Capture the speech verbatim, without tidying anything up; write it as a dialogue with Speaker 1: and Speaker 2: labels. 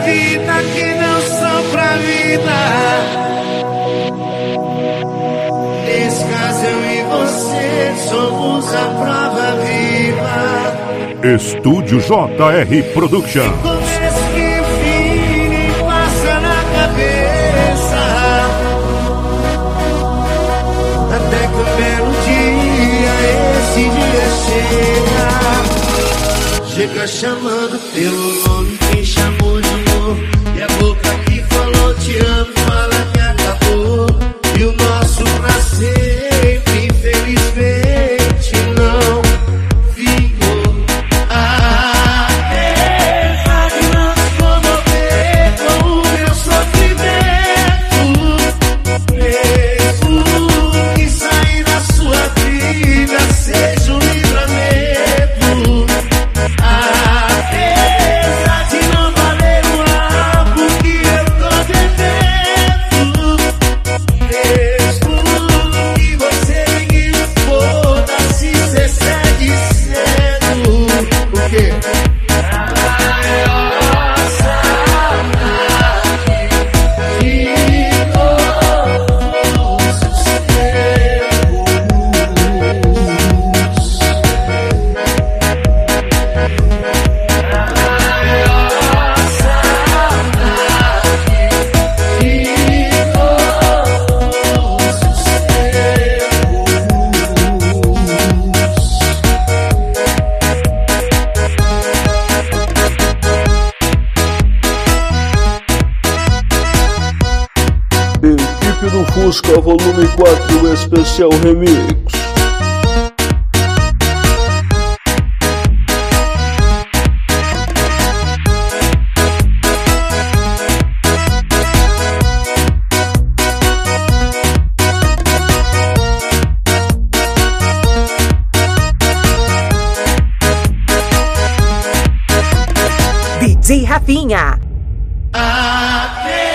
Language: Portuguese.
Speaker 1: vida que não são pra vida. Nesse caso eu e você somos a prova viva.
Speaker 2: Estúdio J R Production.
Speaker 1: Começo que o fim nem passa na cabeça, até que um belo dia esse dia chega. Chega chamando pelo nome quem chamou de amor, e a boca que falou te amo fala que acabou. E o nosso pra sempre infelizmente não vingou. Apesar de não se comover com o meu sofrimento, mesmo que sair da sua vida seja um livramento. Apesar de não valer o algo que eu tô devendo, mesmo que você me foda-se, cê segue sendo o quê? A maior saudade de todos os
Speaker 3: Equipe do Fusca Volume quatro Especial Remix.
Speaker 4: D J Rafinha.
Speaker 1: Apesar